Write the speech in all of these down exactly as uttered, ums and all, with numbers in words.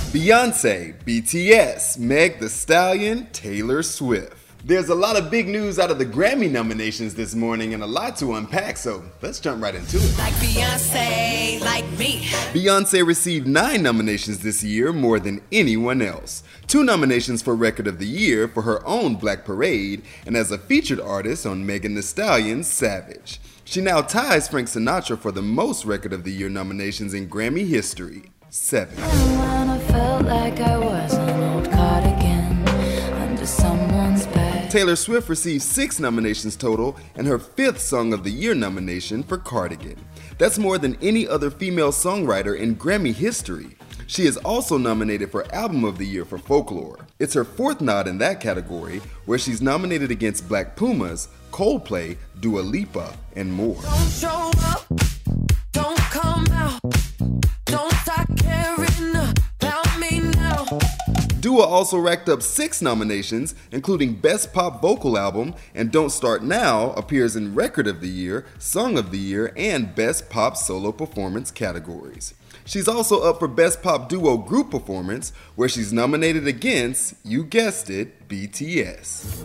Beyonce, B T S, Meg Thee Stallion, Taylor Swift. There's a lot of big news out of the Grammy nominations this morning and a lot to unpack, so let's jump right into it. Like Beyonce, like me. Beyonce received nine nominations this year, more than anyone else. Two nominations for Record of the Year for her own Black Parade, and as a featured artist on Megan Thee Stallion's Savage. She now ties Frank Sinatra for the most Record of the Year nominations in Grammy history, seven. When I felt like I was an old cardigan under someone's bed. Taylor Swift received six nominations total and her fifth Song of the Year nomination for Cardigan. That's more than any other female songwriter in Grammy history. She is also nominated for Album of the Year for Folklore. It's her fourth nod in that category, where she's nominated against Black Pumas, Coldplay, Dua Lipa, and more. Don't show up, don't come out, don't start caring about me now. Dua also racked up six nominations, including Best Pop Vocal Album, and Don't Start Now appears in Record of the Year, Song of the Year, and Best Pop Solo Performance categories. She's also up for Best Pop Duo Group Performance, where she's nominated against, you guessed it, B T S.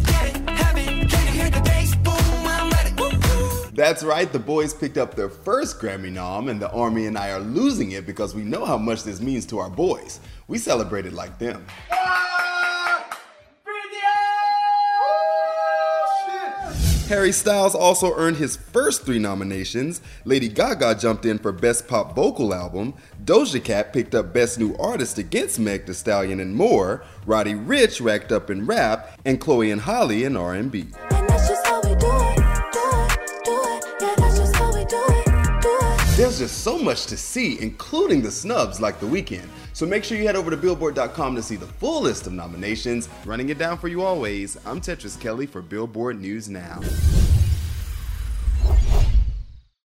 That's right, the boys picked up their first Grammy nom, and the Army and I are losing it because we know how much this means to our boys. We celebrated like them. Harry Styles also earned his first three nominations. Lady Gaga jumped in for Best Pop Vocal Album. Doja Cat picked up Best New Artist against Meg Thee Stallion and more. Roddy Ricch racked up in rap, and Chloe and Halle in R and B. And that's just how we do it, do it, do it. Yeah, that's just how we do it, do it. There's just so much to see, including the snubs like The Weeknd. So make sure you head over to Billboard dot com to see the full list of nominations. Running it down for you always, I'm Tetris Kelly for Billboard News Now.